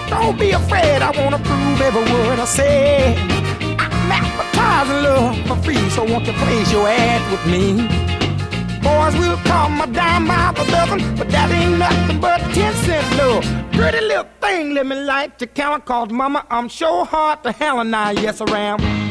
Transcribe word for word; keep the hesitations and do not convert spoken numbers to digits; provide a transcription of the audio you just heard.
Don't be afraid, I wanna prove every word I say. I'm advertising love for free, so won't you place your ad with me? Boys will call my dime by the dozen, but that ain't nothing but ten cent love. Pretty little thing, let me light your count, cause mama, I'm sure hard to hell and I, yes I am.